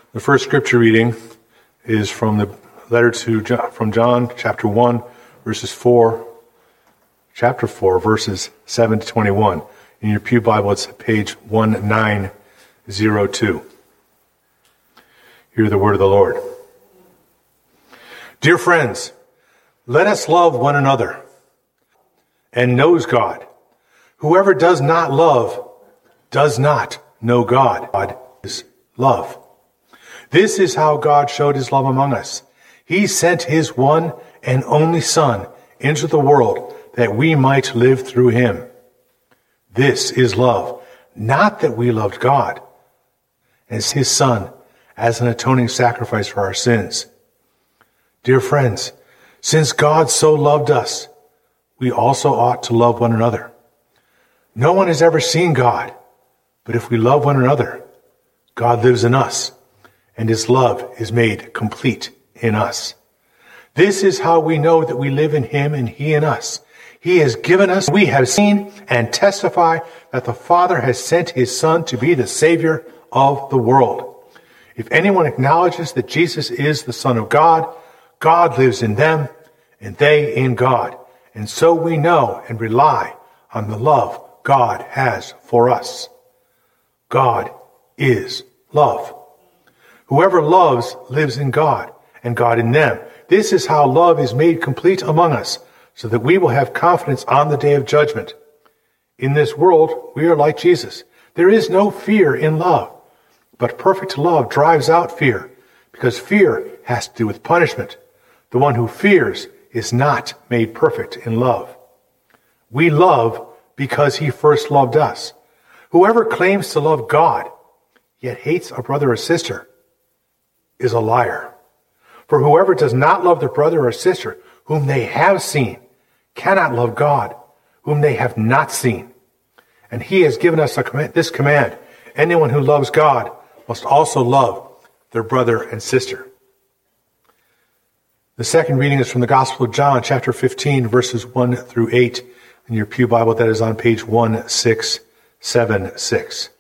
The first scripture reading is from the letter from John, chapter 1, chapter 4, verses 7 to 21. In your pew Bible, it's page 1902. Hear the word of the Lord. Dear friends, let us love one another and knows God. Whoever does not love does not know God. God is love. This is how God showed his love among us. He sent his one and only Son into the world that we might live through him. This is love, not that we loved God as his Son as an atoning sacrifice for our sins. Dear friends, since God so loved us, we also ought to love one another. No one has ever seen God, but if we love one another, God lives in us, and his love is made complete in us. This is how we know that we live in him and he in us. He has given us, we have seen and testify that the Father has sent his Son to be the Savior of the world. If anyone acknowledges that Jesus is the Son of God, God lives in them and they in God. And so we know and rely on the love God has for us. God is love. Whoever loves lives in God, and God in them. This is how love is made complete among us, so that we will have confidence on the day of judgment. In this world, we are like Jesus. There is no fear in love, but perfect love drives out fear, because fear has to do with punishment. The one who fears is not made perfect in love. We love because he first loved us. Whoever claims to love God, yet hates a brother or sister, is a liar. For whoever does not love their brother or sister, whom they have seen, cannot love God, whom they have not seen. And he has given us this command: anyone who loves God must also love their brother and sister. The second reading is from the Gospel of John, chapter 15, verses 1 through 8. In your pew Bible, that is on page 1676.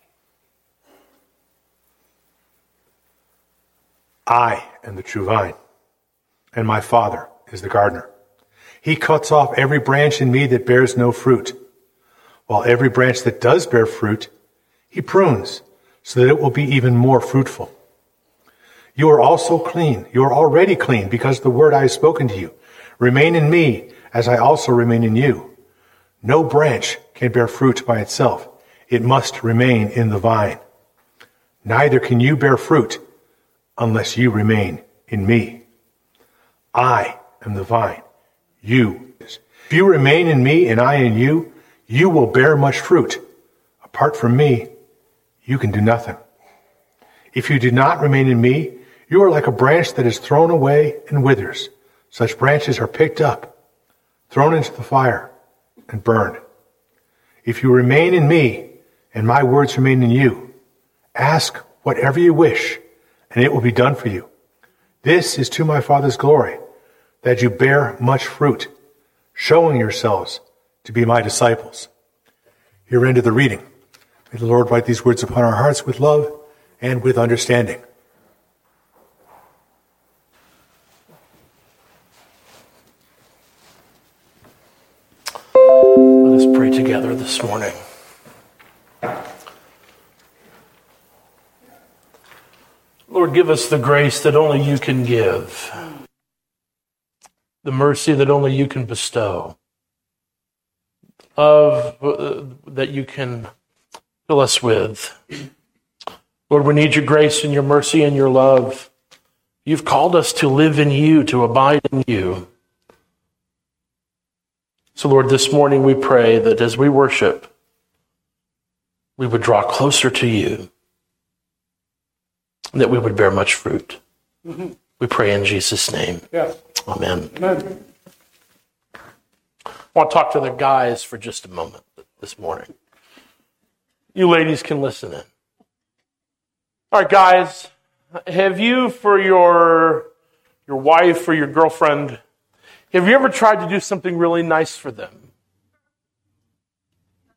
I am the true vine, and my Father is the gardener. He cuts off every branch in me that bears no fruit, while every branch that does bear fruit, he prunes, so that it will be even more fruitful. You are also clean. You are already clean, because of the word I have spoken to you. Remain in me, as I also remain in you. No branch can bear fruit by itself. It must remain in the vine. Neither can you bear fruit unless you remain in me. I am the vine. You. If you remain in me and I in you, you will bear much fruit. Apart from me, you can do nothing. If you do not remain in me, you are like a branch that is thrown away and withers. Such branches are picked up, thrown into the fire, and burned. If you remain in me, and my words remain in you, ask whatever you wish, and it will be done for you. This is to my Father's glory, that you bear much fruit, showing yourselves to be my disciples. Here ended the reading. May the Lord write these words upon our hearts with love and with understanding. Let us pray together this morning. Lord, give us the grace that only you can give, the mercy that only you can bestow, love that you can fill us with. Lord, we need your grace and your mercy and your love. You've called us to live in you, to abide in you. So, Lord, this morning we pray that as we worship, we would draw closer to you, and that we would bear much fruit. Mm-hmm. We pray in Jesus' name. Yes. Amen. Amen. I want to talk to the guys for just a moment this morning. You ladies can listen in. All right, guys, have you, for your wife or your girlfriend, have you ever tried to do something really nice for them?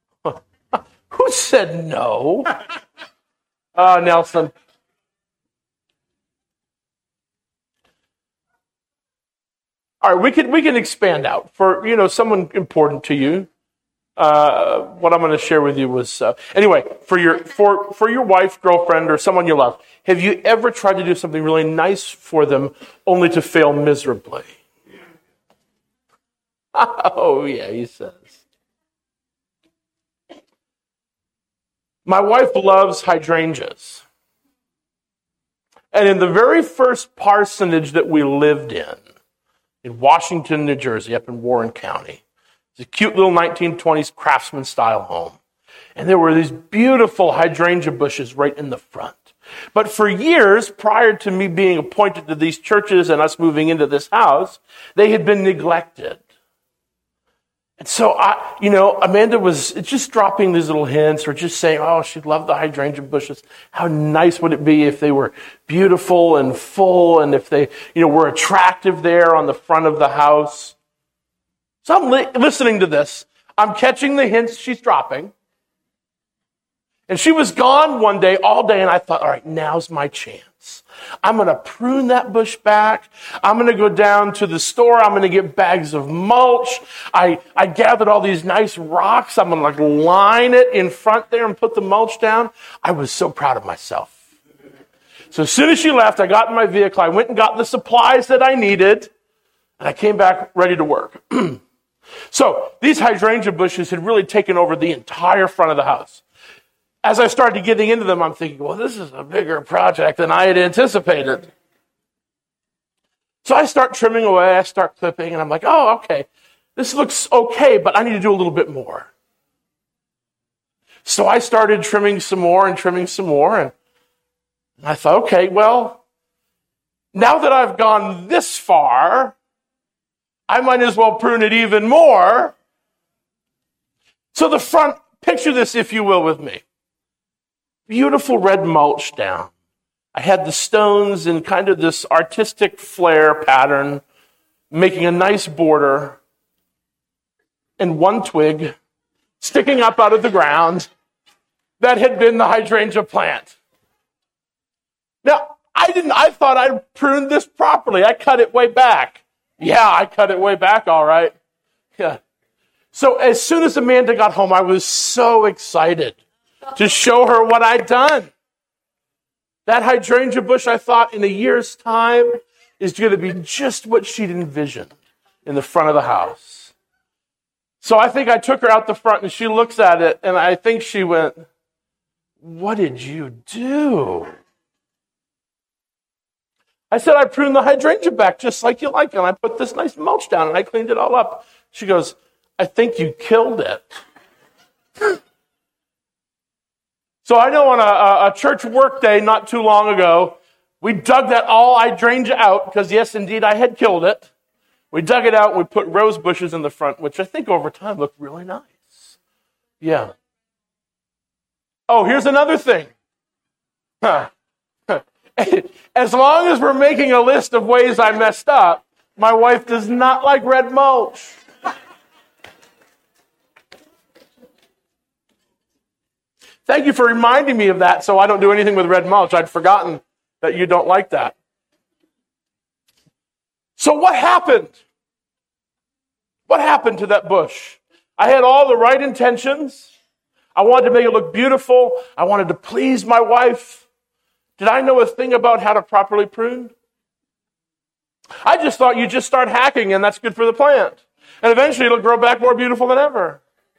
Who said no? Nelson. All right, we can expand out for someone important to you. What I'm going to share with you was anyway for your wife, girlfriend, or someone you love. Have you ever tried to do something really nice for them only to fail miserably? Oh yeah, he says. My wife loves hydrangeas, and in the very first parsonage that we lived in Washington, New Jersey, up in Warren County. It's a cute little 1920s craftsman-style home. And there were these beautiful hydrangea bushes right in the front. But for years, prior to me being appointed to these churches and us moving into this house, they had been neglected. And so, Amanda was just dropping these little hints or just saying, oh, she'd love the hydrangea bushes. How nice would it be if they were beautiful and full and if they, were attractive there on the front of the house. So I'm listening to this. I'm catching the hints she's dropping. And she was gone one day, all day, and I thought, all right, now's my chance. I'm going to prune that bush back. I'm going to go down to the store. I'm going to get bags of mulch. I gathered all these nice rocks. I'm going to line it in front there and put the mulch down. I was so proud of myself. So as soon as she left, I got in my vehicle. I went and got the supplies that I needed, and I came back ready to work. So these hydrangea bushes had really taken over the entire front of the house. As I started getting into them, I'm thinking, well, this is a bigger project than I had anticipated. So I start trimming away, I start clipping, and I'm like, oh, okay, this looks okay, but I need to do a little bit more. So I started trimming some more, and I thought, okay, well, now that I've gone this far, I might as well prune it even more. So the front, picture this, if you will, with me. Beautiful red mulch down. I had the stones in kind of this artistic flare pattern, making a nice border, and one twig sticking up out of the ground that had been the hydrangea plant. Now, I thought I'd pruned this properly. I cut it way back. Yeah, I cut it way back, all right. Yeah. So as soon as Amanda got home, I was so excited to show her what I'd done. That hydrangea bush, I thought, in a year's time, is going to be just what she'd envisioned in the front of the house. So I think I took her out the front, and she looks at it, and I think she went, what did you do? I said, I pruned the hydrangea back just like you like, and I put this nice mulch down, and I cleaned it all up. She goes, I think you killed it. So I know on a church work day not too long ago, we dug that all hydrangea out, because yes, indeed, I had killed it. We dug it out, and we put rose bushes in the front, which I think over time looked really nice. Yeah. Oh, here's another thing. As long as we're making a list of ways I messed up, my wife does not like red mulch. Thank you for reminding me of that so I don't do anything with red mulch. I'd forgotten that you don't like that. So what happened? What happened to that bush? I had all the right intentions. I wanted to make it look beautiful. I wanted to please my wife. Did I know a thing about how to properly prune? I just thought you just start hacking and that's good for the plant. And eventually it'll grow back more beautiful than ever.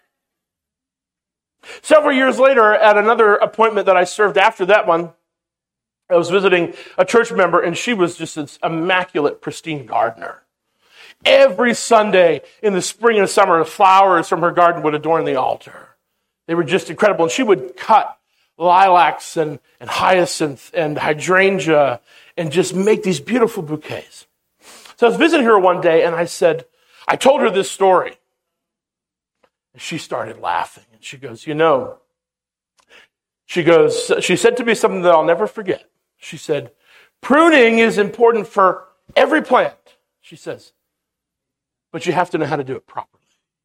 Several years later, at another appointment that I served after that one, I was visiting a church member, and she was just this immaculate, pristine gardener. Every Sunday in the spring and summer, the flowers from her garden would adorn the altar. They were just incredible. And she would cut lilacs and hyacinth and hydrangea and just make these beautiful bouquets. So I was visiting her one day, and I told her this story. And she started laughing. And she goes, she said to me something that I'll never forget. She said, pruning is important for every plant, she says, but you have to know how to do it properly.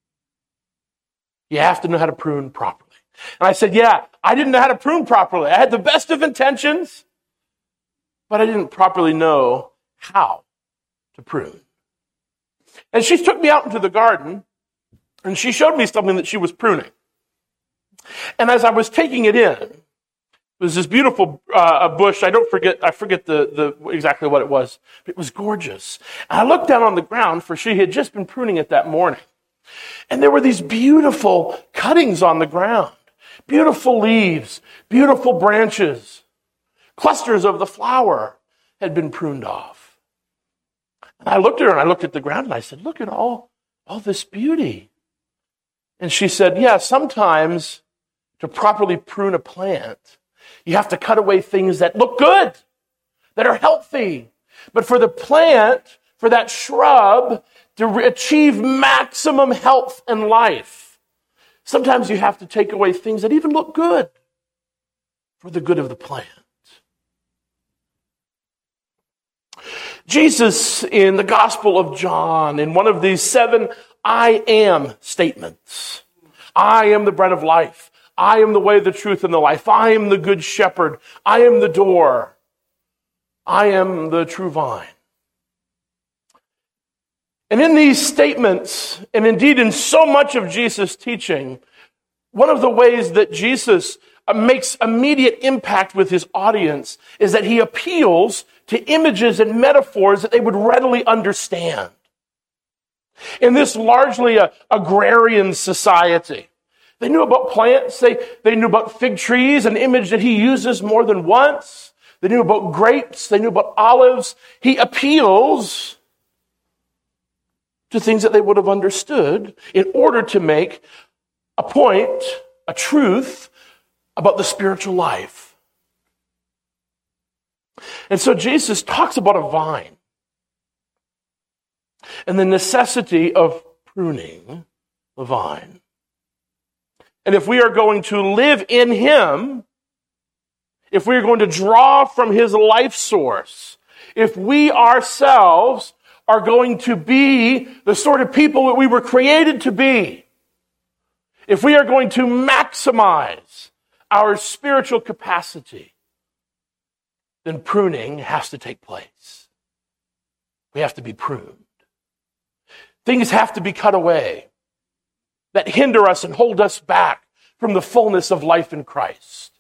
You have to know how to prune properly. And I said, yeah, I didn't know how to prune properly. I had the best of intentions, but I didn't properly know how to prune. And she took me out into the garden, and she showed me something that she was pruning. And as I was taking it in, it was this beautiful bush. I forget the exactly what it was. But it was gorgeous. And I looked down on the ground, for she had just been pruning it that morning. And there were these beautiful cuttings on the ground. Beautiful leaves, beautiful branches. Clusters of the flower had been pruned off. And I looked at her and I looked at the ground and I said, look at all this beauty. And she said, yeah, sometimes to properly prune a plant, you have to cut away things that look good, that are healthy. But for the plant, for that shrub to achieve maximum health and life, sometimes you have to take away things that even look good for the good of the plant. Jesus, in the Gospel of John, in one of these 7 I am statements, I am the bread of life. I am the way, the truth, and the life. I am the good shepherd. I am the door. I am the true vine. And in these statements, and indeed in so much of Jesus' teaching, one of the ways that Jesus makes immediate impact with his audience is that he appeals to images and metaphors that they would readily understand. In this largely agrarian society, they knew about plants, they knew about fig trees, an image that he uses more than once. They knew about grapes, they knew about olives. He appeals to things that they would have understood in order to make a point, a truth about the spiritual life. And so Jesus talks about a vine and the necessity of pruning the vine. And if we are going to live in him, if we are going to draw from his life source, if we ourselves are going to be the sort of people that we were created to be, if we are going to maximize our spiritual capacity, then pruning has to take place. We have to be pruned. Things have to be cut away that hinder us and hold us back from the fullness of life in Christ.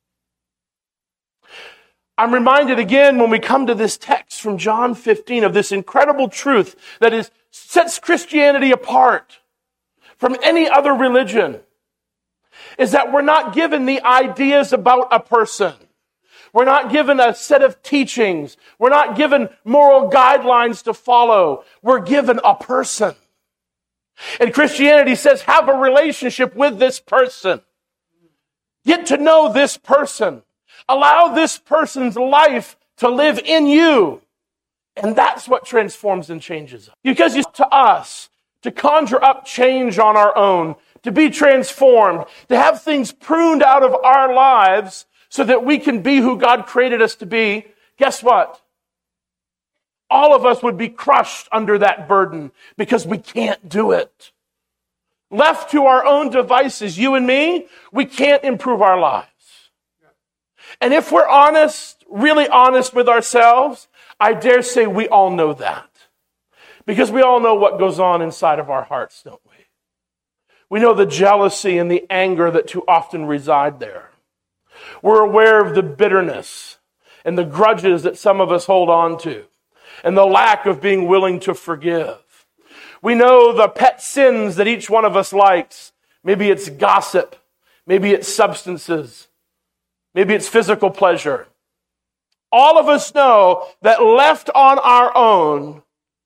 I'm reminded again when we come to this text from John 15 of this incredible truth that sets Christianity apart from any other religion, is that we're not given the ideas about a person. We're not given a set of teachings. We're not given moral guidelines to follow. We're given a person. And Christianity says, have a relationship with this person. Get to know this person. Allow this person's life to live in you. And that's what transforms and changes us. Because it's to us to conjure up change on our own, to be transformed, to have things pruned out of our lives so that we can be who God created us to be. Guess what? All of us would be crushed under that burden because we can't do it. Left to our own devices, you and me, we can't improve our lives. And if we're honest, really honest with ourselves, I dare say we all know that. Because we all know what goes on inside of our hearts, don't we? We know the jealousy and the anger that too often reside there. We're aware of the bitterness and the grudges that some of us hold on to, and the lack of being willing to forgive. We know the pet sins that each one of us likes. Maybe it's gossip. Maybe it's substances. Maybe it's physical pleasure. All of us know that left on our own,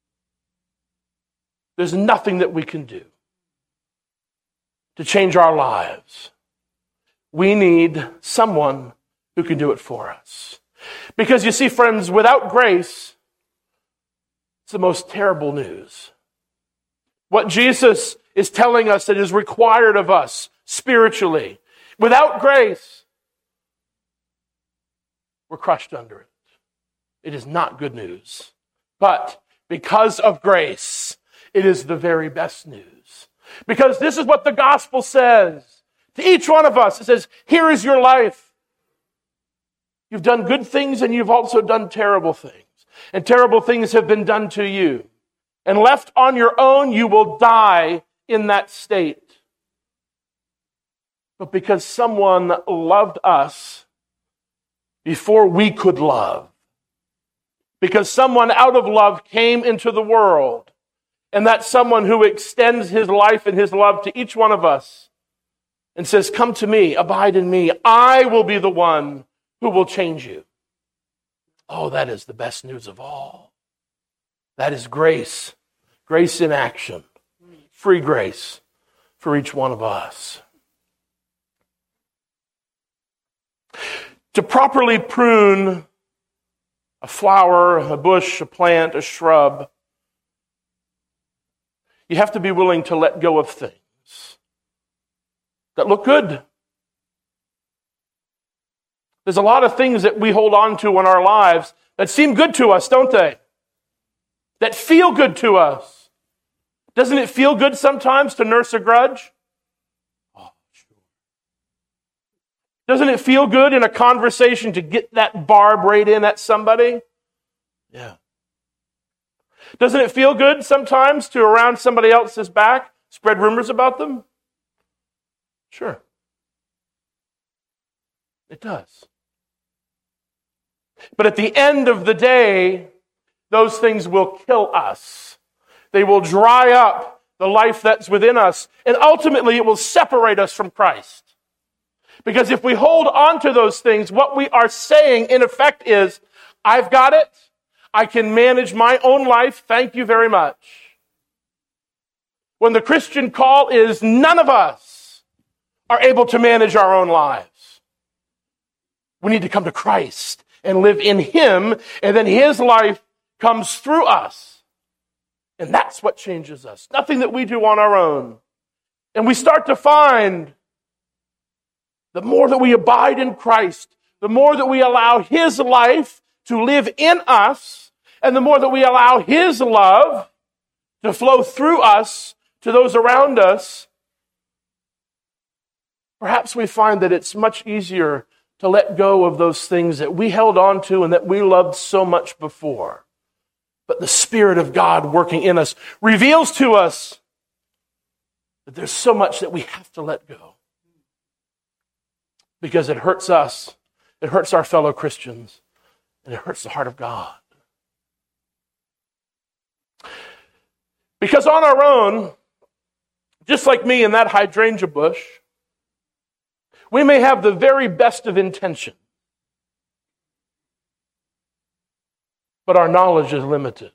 there's nothing that we can do to change our lives. We need someone who can do it for us. Because you see, friends, without grace, it's the most terrible news. What Jesus is telling us that is required of us spiritually, without grace, we're crushed under it. It is not good news. But because of grace, it is the very best news. Because this is what the gospel says to each one of us. It says, here is your life. You've done good things and you've also done terrible things. And terrible things have been done to you. And left on your own, you will die in that state. But because someone loved us before we could love, because someone out of love came into the world, and that's someone who extends his life and his love to each one of us and says, come to me, abide in me. I will be the one who will change you. Oh, that is the best news of all. That is grace. Grace in action. Free grace for each one of us. To properly prune a flower, a bush, a plant, a shrub, you have to be willing to let go of things that look good. There's a lot of things that we hold on to in our lives that seem good to us, don't they? That feel good to us. Doesn't it feel good sometimes to nurse a grudge? Oh, sure. Doesn't it feel good in a conversation to get that barb right in at somebody? Yeah. Doesn't it feel good sometimes to, around somebody else's back, spread rumors about them? Sure. It does. But at the end of the day, those things will kill us. They will dry up the life that's within us. And ultimately, it will separate us from Christ. Because if we hold on to those things, what we are saying, in effect, is, I've got it. I can manage my own life. Thank you very much. When the Christian call is, none of us are able to manage our own lives. We need to come to Christ and live in Him, and then His life comes through us. And that's what changes us. Nothing that we do on our own. And we start to find the more that we abide in Christ, the more that we allow His life to live in us, and the more that we allow His love to flow through us to those around us, perhaps we find that it's much easier to let go of those things that we held on to and that we loved so much before. But the Spirit of God working in us reveals to us that there's so much that we have to let go. Because it hurts us, it hurts our fellow Christians, and it hurts the heart of God. Because on our own, just like me in that hydrangea bush, we may have the very best of intention, but our knowledge is limited.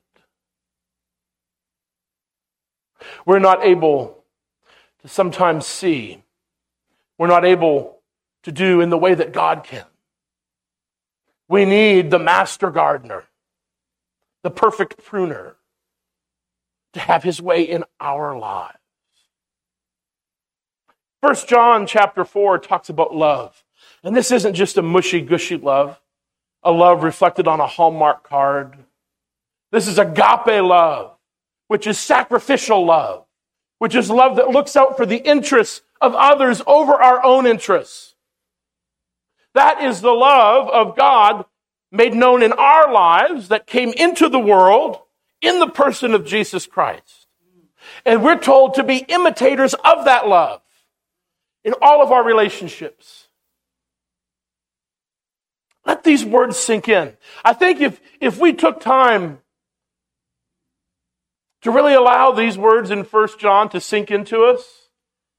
We're not able to sometimes see. We're not able to do in the way that God can. We need the master gardener, the perfect pruner, to have His way in our lives. 1 John chapter 4 talks about love. And this isn't just a mushy-gushy love, a love reflected on a Hallmark card. This is agape love, which is sacrificial love, which is love that looks out for the interests of others over our own interests. That is the love of God made known in our lives that came into the world in the person of Jesus Christ. And we're told to be imitators of that love in all of our relationships. Let these words sink in. I think if we took time to really allow these words in 1 John to sink into us,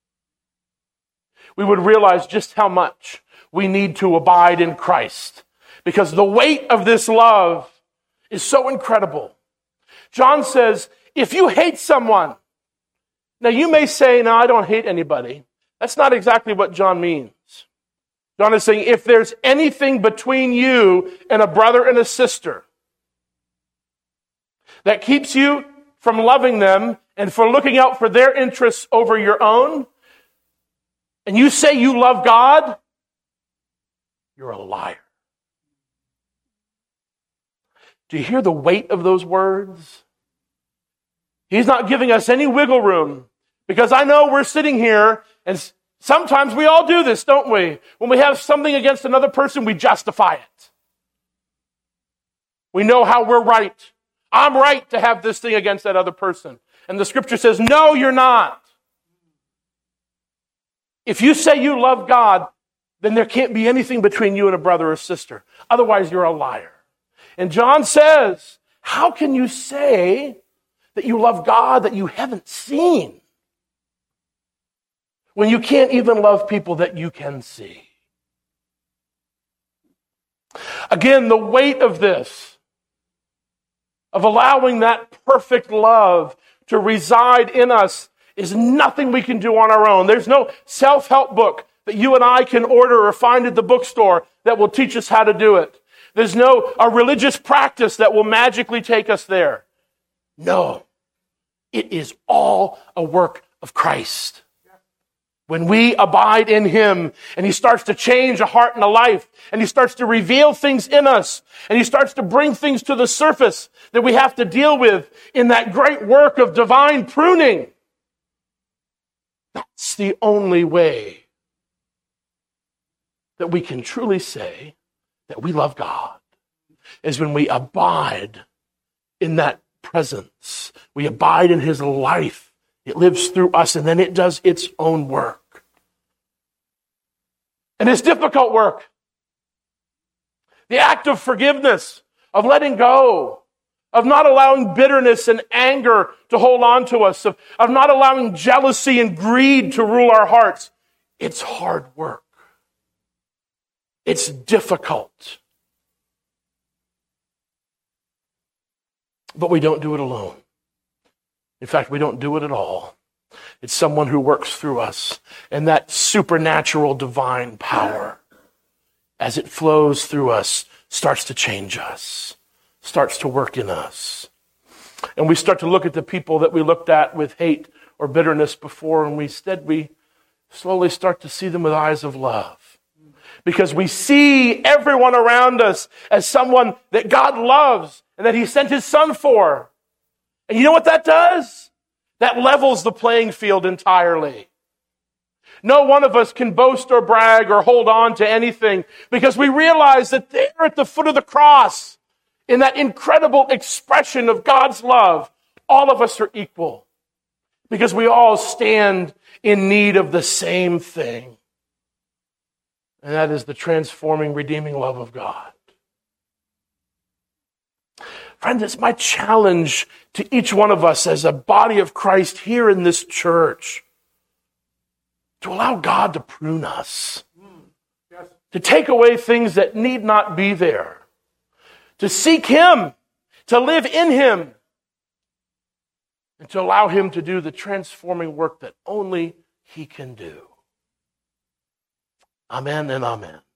we would realize just how much we need to abide in Christ. Because the weight of this love is so incredible. John says, if you hate someone, now you may say, no, I don't hate anybody. That's not exactly what John means. John is saying, if there's anything between you and a brother and a sister that keeps you from loving them and for looking out for their interests over your own, and you say you love God, you're a liar. Do you hear the weight of those words? He's not giving us any wiggle room, because I know we're sitting here and sometimes we all do this, don't we? When we have something against another person, we justify it. We know how we're right. I'm right to have this thing against that other person. And the scripture says, no, you're not. If you say you love God, then there can't be anything between you and a brother or sister. Otherwise, you're a liar. And John says, how can you say that you love God that you haven't seen when you can't even love people that you can see? Again, the weight of this, of allowing that perfect love to reside in us, is nothing we can do on our own. There's no self-help book that you and I can order or find at the bookstore that will teach us how to do it. There's no a religious practice that will magically take us there. No. It is all a work of Christ. When we abide in Him and He starts to change a heart and a life, and He starts to reveal things in us, and He starts to bring things to the surface that we have to deal with in that great work of divine pruning, that's the only way that we can truly say that we love God, is when we abide in that presence. We abide in His life. It lives through us, and then it does its own work. And it's difficult work. The act of forgiveness, of letting go, of not allowing bitterness and anger to hold on to us, of not allowing jealousy and greed to rule our hearts. It's hard work. It's difficult. But we don't do it alone. In fact, we don't do it at all. It's someone who works through us. And that supernatural divine power, as it flows through us, starts to change us, starts to work in us. And we start to look at the people that we looked at with hate or bitterness before, and we slowly start to see them with eyes of love. Because we see everyone around us as someone that God loves and that He sent His Son for. And you know what that does? That levels the playing field entirely. No one of us can boast or brag or hold on to anything because we realize that there at the foot of the cross, in that incredible expression of God's love, all of us are equal because we all stand in need of the same thing. And that is the transforming, redeeming love of God. Friends, it's my challenge to each one of us as a body of Christ here in this church to allow God to prune us, to take away things that need not be there, to seek Him, to live in Him, and to allow Him to do the transforming work that only He can do. Amen and amen.